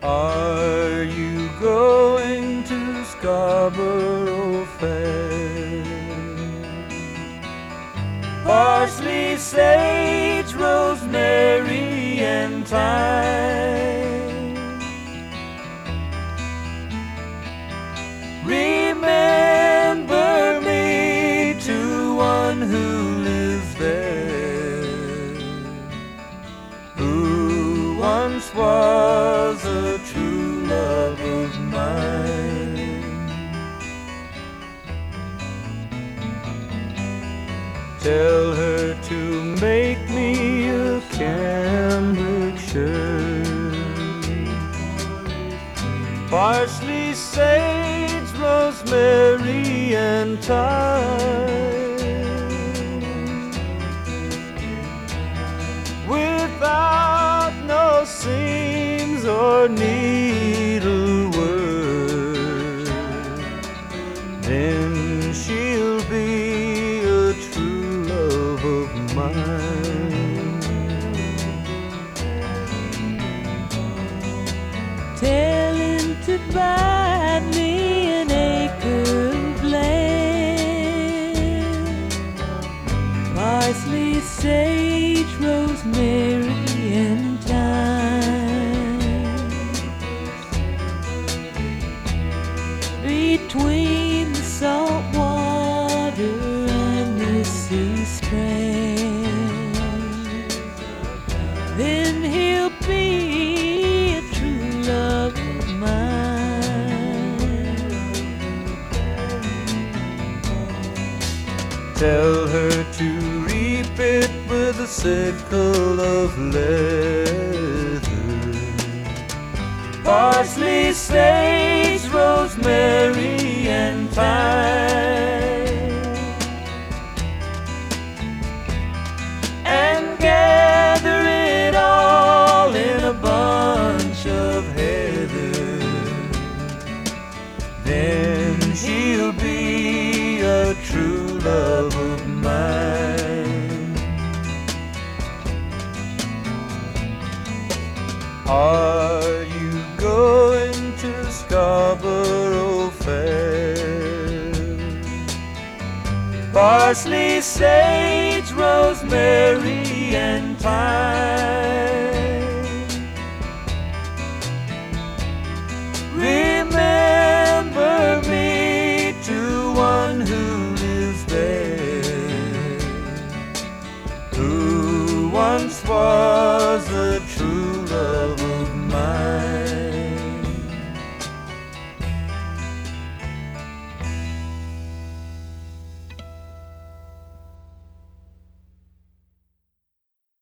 Are you going to Scarborough Fair? Parsley, sage, rosemary, and thyme. Remember me to one who lives there, who once was a true love of mine. Tell her to make me a cambric shirt, parsley, sage, rosemary, and thyme, without no seams or needlework. Then she'll be a true love of mine. Tell him to buy me an acre of land, parsley, sage, rosemary, and thyme. Between the salt water and the sea strand, then he'll be a true love of mine. Tell her to reap it with a sickle of leather, parsley, sage, rosemary, and thyme, and gather it all in a bunch of heather. Then she'll be a true love of mine. Are you going to Scarborough Fair? Parsley, sage, rosemary, and thyme. Remember me to one who lives there, who once was